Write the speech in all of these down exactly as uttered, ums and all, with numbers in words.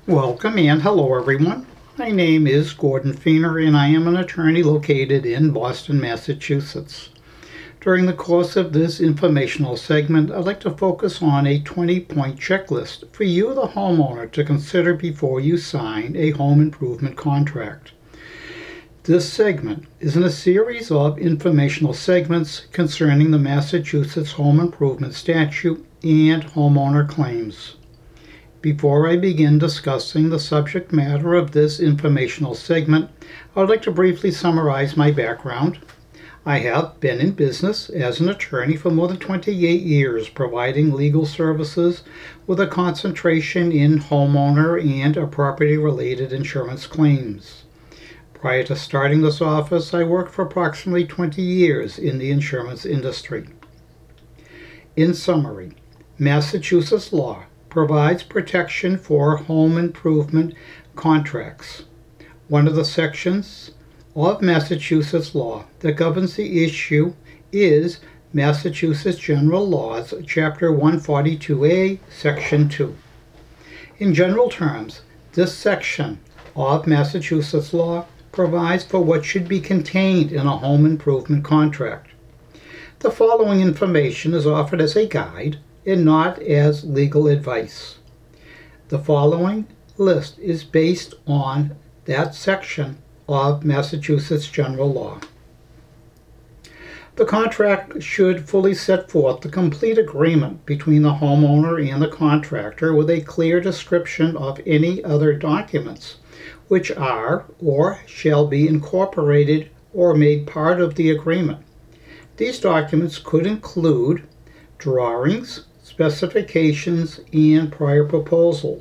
Welcome and hello everyone. My name is Gordon Feener and I am an attorney located in Boston, Massachusetts. During the course of this informational segment, I'd like to focus on a twenty-point checklist for you, the homeowner, to consider before you sign a home improvement contract. This segment is in a series of informational segments concerning the Massachusetts Home Improvement Statute and homeowner claims. Before I begin discussing the subject matter of this informational segment, I would like to briefly summarize my background. I have been in business as an attorney for more than twenty-eight years, providing legal services with a concentration in homeowner and property-related insurance claims. Prior to starting this office, I worked for approximately twenty years in the insurance industry. In summary, Massachusetts law provides protection for home improvement contracts. One of the sections of Massachusetts law that governs the issue is Massachusetts General Laws, Chapter one forty-two A, Section two. In general terms, this section of Massachusetts law provides for what should be contained in a home improvement contract. The following information is offered as a guide and not as legal advice. The following list is based on that section of Massachusetts General Law. The contract should fully set forth the complete agreement between the homeowner and the contractor with a clear description of any other documents which are or shall be incorporated or made part of the agreement. These documents could include drawings, specifications, and prior proposals.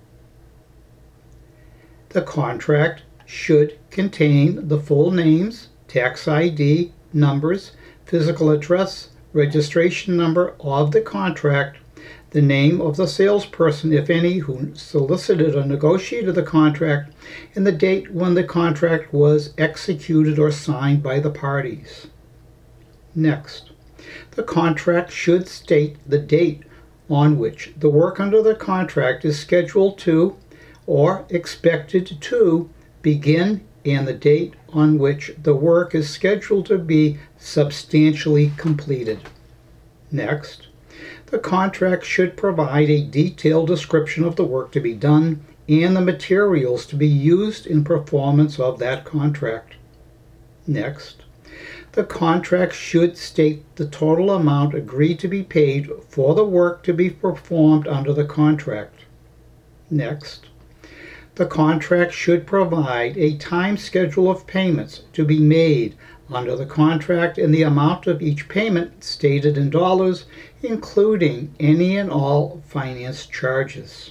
The contract should contain the full names, tax I D numbers, physical address, registration number of the contract, the name of the salesperson, if any, who solicited or negotiated the contract, and the date when the contract was executed or signed by the parties. Next, the contract should state the date on which the work under the contract is scheduled to or expected to begin and the date on which the work is scheduled to be substantially completed. Next, the contract should provide a detailed description of the work to be done and the materials to be used in performance of that contract. Next, the contract should state the total amount agreed to be paid for the work to be performed under the contract. Next, the contract should provide a time schedule of payments to be made under the contract and the amount of each payment stated in dollars, including any and all finance charges.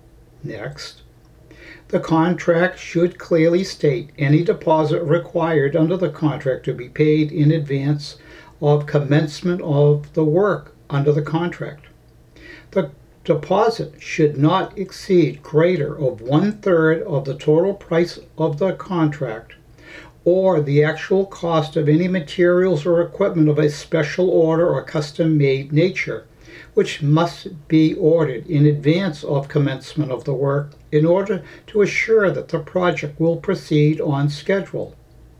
Next, the contract should clearly state any deposit required under the contract to be paid in advance of commencement of the work under the contract. The deposit should not exceed greater of one-third of the total price of the contract or the actual cost of any materials or equipment of a special order or custom-made nature, which must be ordered in advance of commencement of the work in order to assure that the project will proceed on schedule.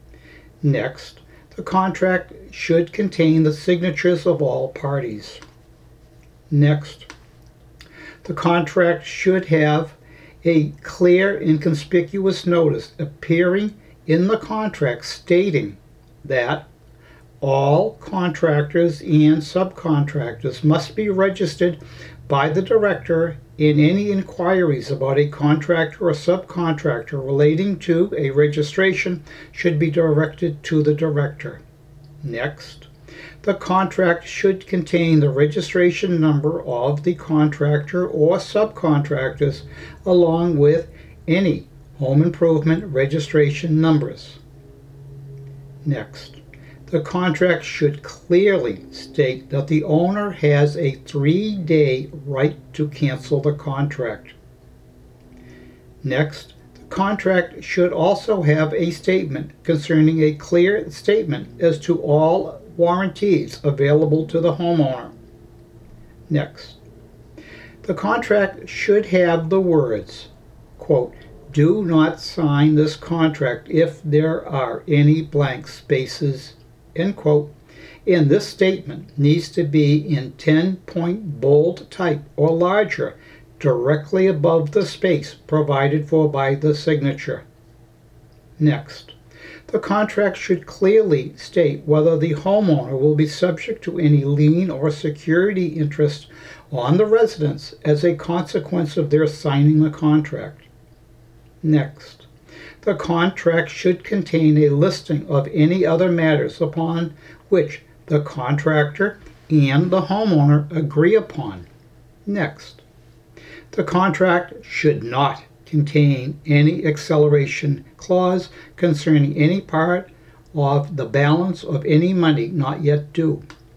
Next, the contract should contain the signatures of all parties. Next, the contract should have a clear and conspicuous notice appearing in the contract stating that all contractors and subcontractors must be registered by the director, and any inquiries about a contractor or subcontractor relating to a registration should be directed to the director. Next, the contract should contain the registration number of the contractor or subcontractors along with any home improvement registration numbers. Next, the contract should clearly state that the owner has a three-day right to cancel the contract. Next, the contract should also have a statement concerning a clear statement as to all warranties available to the homeowner. Next, the contract should have the words, quote, "Do not sign this contract if there are any blank spaces," end quote. And this statement needs to be in ten-point bold type or larger, directly above the space provided for by the signature. Next, the contract should clearly state whether the homeowner will be subject to any lien or security interest on the residence as a consequence of their signing the contract. Next, the contract should contain a listing of any other matters upon which the contractor and the homeowner agree upon. Next, the contract should not contain any acceleration clause concerning any part of the balance of any money not yet due.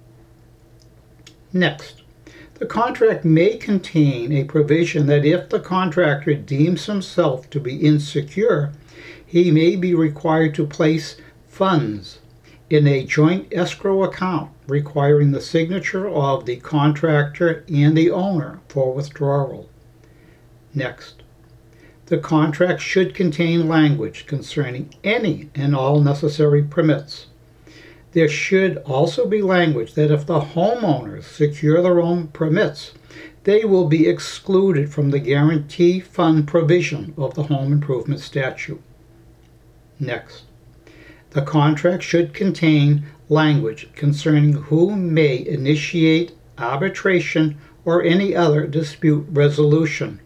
Next, the contract may contain a provision that if the contractor deems himself to be insecure, he may be required to place funds in a joint escrow account requiring the signature of the contractor and the owner for withdrawal. Next, the contract should contain language concerning any and all necessary permits. There should also be language that if the homeowners secure their own permits, they will be excluded from the guarantee fund provision of the home improvement statute. Next, the contract should contain language concerning who may initiate arbitration or any other dispute resolution.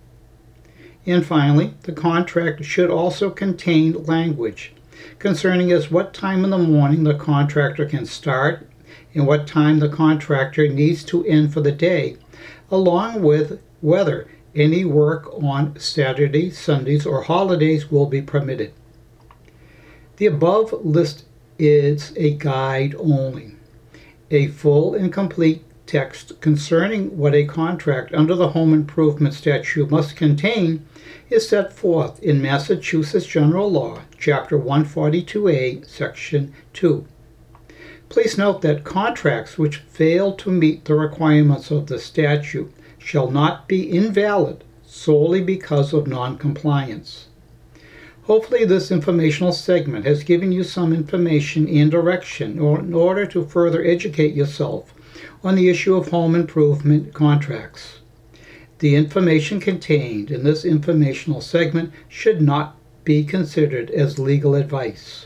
And finally, the contract should also contain language concerning as what time in the morning the contractor can start and what time the contractor needs to end for the day, along with whether any work on Saturdays, Sundays, or holidays will be permitted. The above list is a guide only. A full and complete text concerning what a contract under the Home Improvement Statute must contain is set forth in Massachusetts General Law, Chapter one forty-two A, Section two. Please note that contracts which fail to meet the requirements of the statute shall not be invalid solely because of non-compliance. Hopefully this informational segment has given you some information and direction in order to further educate yourself on the issue of home improvement contracts. The information contained in this informational segment should not be considered as legal advice.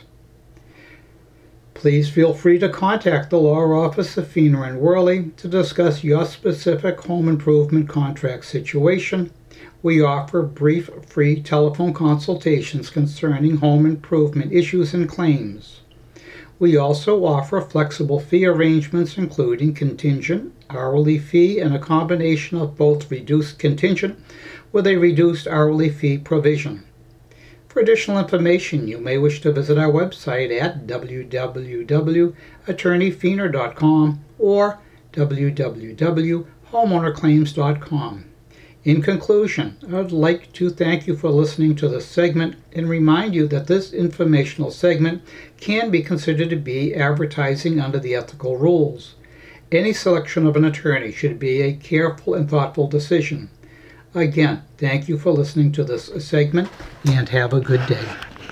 Please feel free to contact the law office of Fiener and Worley to discuss your specific home improvement contract situation. We offer brief free telephone consultations concerning home improvement issues and claims. We also offer flexible fee arrangements including contingent, hourly fee, and a combination of both reduced contingent with a reduced hourly fee provision. For additional information, you may wish to visit our website at w w w dot attorney fiener dot com or w w w dot homeowner claims dot com. In conclusion, I would like to thank you for listening to this segment and remind you that this informational segment can be considered to be advertising under the ethical rules. Any selection of an attorney should be a careful and thoughtful decision. Again, thank you for listening to this segment and have a good day.